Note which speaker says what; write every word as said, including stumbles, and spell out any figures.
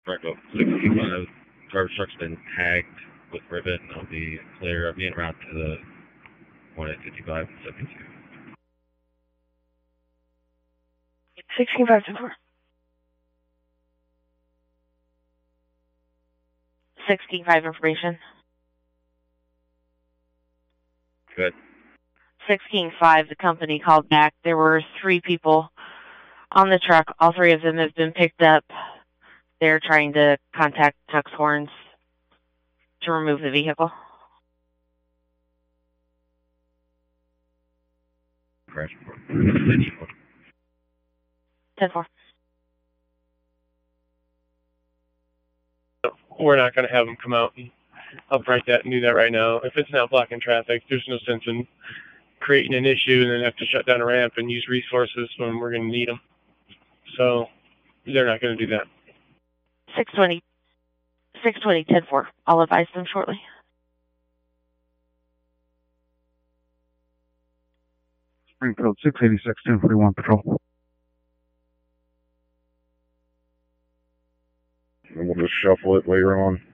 Speaker 1: Franco, sixty-five, garbage truck's been tagged with ribbon. I'll be clear. I'm being routed to the one at fifty-five and seventy-two.
Speaker 2: sixteen five ten four. sixteen five information.
Speaker 1: Good.
Speaker 2: sixteen five, the company called back. There were three people on the truck. All three of them have been picked up. They're trying to contact Tuck's Horns to remove the vehicle.
Speaker 1: Crash report.
Speaker 2: ten four.
Speaker 3: We're not going to have them come out and upright that and do that right now. If it's not blocking traffic, there's no sense in creating an issue and then have to shut down a ramp and use resources when we're going to need them. So they're not going to do that.
Speaker 2: six twenty, six twenty, ten four. I'll advise them shortly.
Speaker 4: Springfield, six eighty-six, ten forty-one patrol.
Speaker 5: And we'll just shuffle it later on.